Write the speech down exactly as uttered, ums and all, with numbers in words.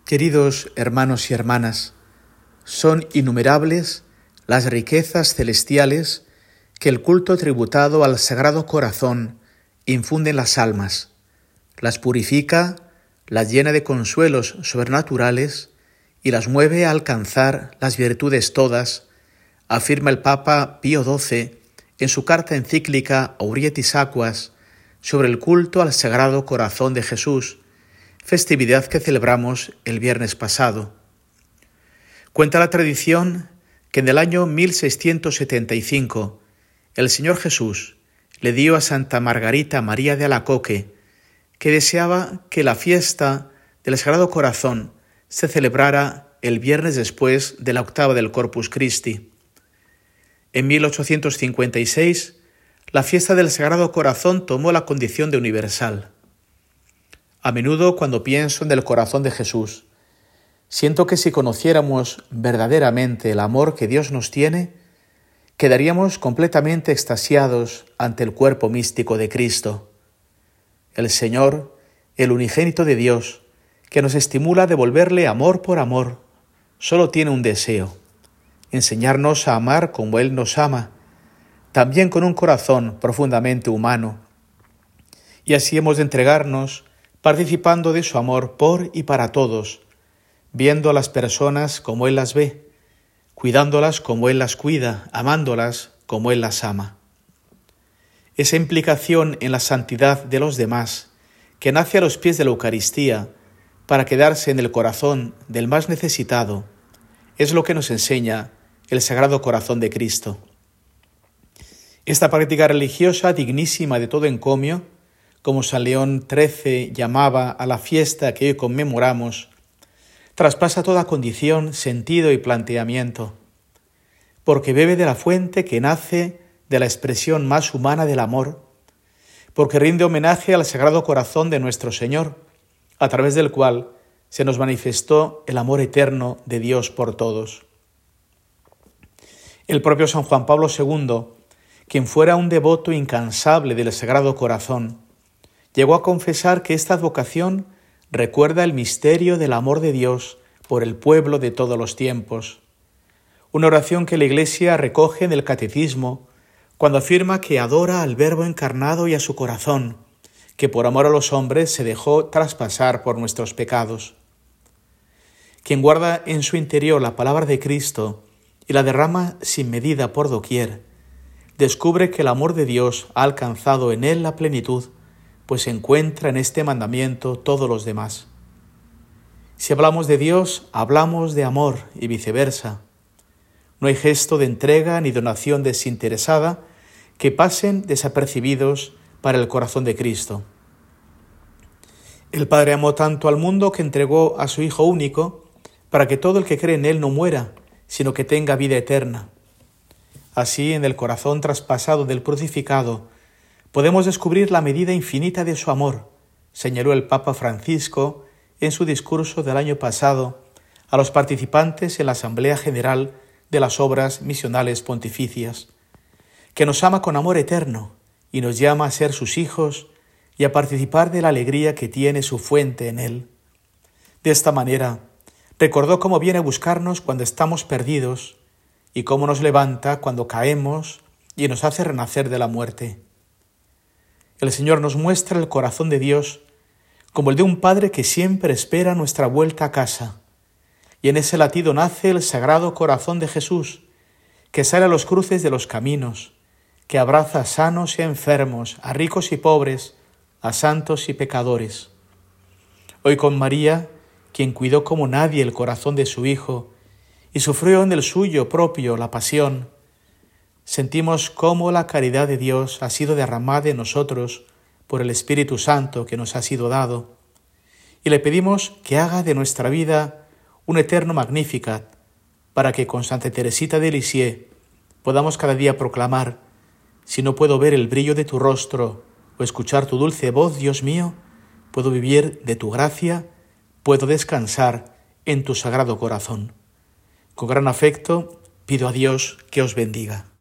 Queridos hermanos y hermanas, son innumerables las riquezas celestiales que el culto tributado al Sagrado Corazón infunde en las almas, las purifica, las llena de consuelos sobrenaturales y las mueve a alcanzar las virtudes todas, afirma el Papa Pío doce en su carta encíclica Aurietis Aquas sobre el culto al Sagrado Corazón de Jesús, festividad que celebramos el viernes pasado. Cuenta la tradición que en el año mil seiscientos setenta y cinco el Señor Jesús le dio a Santa Margarita María de Alacoque, que deseaba que la fiesta del Sagrado Corazón se celebrara el viernes después de la octava del Corpus Christi. En mil ochocientos cincuenta y seis, la fiesta del Sagrado Corazón tomó la condición de universal. A menudo, cuando pienso en el corazón de Jesús, siento que si conociéramos verdaderamente el amor que Dios nos tiene, quedaríamos completamente extasiados ante el cuerpo místico de Cristo. El Señor, el unigénito de Dios, que nos estimula a devolverle amor por amor, solo tiene un deseo: enseñarnos a amar como Él nos ama, también con un corazón profundamente humano. Y así hemos de entregarnos participando de su amor por y para todos, viendo a las personas como Él las ve, cuidándolas como Él las cuida, amándolas como Él las ama. Esa implicación en la santidad de los demás, que nace a los pies de la Eucaristía para quedarse en el corazón del más necesitado, es lo que nos enseña el Sagrado Corazón de Cristo. Esta práctica religiosa dignísima de todo encomio, como San León trece llamaba a la fiesta que hoy conmemoramos, traspasa toda condición, sentido y planteamiento, porque bebe de la fuente que nace de la expresión más humana del amor, porque rinde homenaje al Sagrado Corazón de nuestro Señor, a través del cual se nos manifestó el amor eterno de Dios por todos. El propio San Juan Pablo segundo, quien fuera un devoto incansable del Sagrado Corazón, llegó a confesar que esta advocación recuerda el misterio del amor de Dios por el pueblo de todos los tiempos. Una oración que la Iglesia recoge en el Catecismo cuando afirma que adora al Verbo encarnado y a su corazón, que por amor a los hombres se dejó traspasar por nuestros pecados. Quien guarda en su interior la palabra de Cristo y la derrama sin medida por doquier, descubre que el amor de Dios ha alcanzado en él la plenitud, pues encuentra en este mandamiento todos los demás. Si hablamos de Dios, hablamos de amor y viceversa. No hay gesto de entrega ni donación desinteresada que pasen desapercibidos para el corazón de Cristo. El Padre amó tanto al mundo que entregó a su Hijo único para que todo el que cree en Él no muera, sino que tenga vida eterna. Así, en el corazón traspasado del crucificado, podemos descubrir la medida infinita de su amor, señaló el Papa Francisco en su discurso del año pasado a los participantes en la Asamblea General de las Obras Misionales Pontificias, que nos ama con amor eterno y nos llama a ser sus hijos y a participar de la alegría que tiene su fuente en Él. De esta manera, recordó cómo viene a buscarnos cuando estamos perdidos y cómo nos levanta cuando caemos y nos hace renacer de la muerte. El Señor nos muestra el corazón de Dios como el de un Padre que siempre espera nuestra vuelta a casa, y en ese latido nace el Sagrado Corazón de Jesús, que sale a los cruces de los caminos, que abraza a sanos y a enfermos, a ricos y pobres, a santos y pecadores. Hoy con María, quien cuidó como nadie el corazón de su Hijo y sufrió en el suyo propio la pasión, sentimos cómo la caridad de Dios ha sido derramada en nosotros por el Espíritu Santo que nos ha sido dado, y le pedimos que haga de nuestra vida un eterno Magnificat, para que con Santa Teresita de Lisieux podamos cada día proclamar: si no puedo ver el brillo de tu rostro o escuchar tu dulce voz, Dios mío, puedo vivir de tu gracia, puedo descansar en tu Sagrado Corazón. Con gran afecto pido a Dios que os bendiga.